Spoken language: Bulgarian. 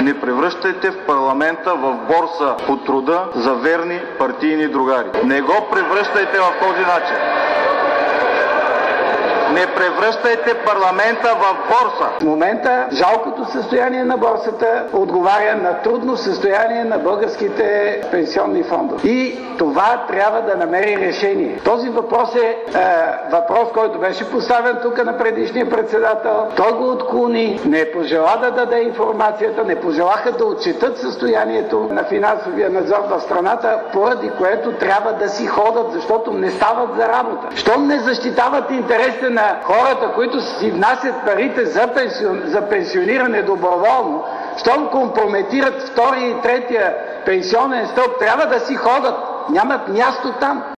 Не превръщайте в парламента в борса по труда за верни партийни другари. Не го превръщайте в този начин. Не превръщайте парламента в борса. В момента жалкото състояние на борсата отговаря на трудно състояние на българските пенсионни фондове. И това трябва да намери решение. Този въпрос е въпрос, който беше поставен тук на предишния председател. Той го отклони, не пожела да даде информацията, не пожелаха да отчетат състоянието на финансовия надзор в страната, поради което трябва да си ходят, защото не стават за работа. Щом не защитават интересите на хората, които си внасят парите за пенсиониране доброволно, щом компрометират втория и третия пенсионен стълб, трябва да си ходят. Нямат място там.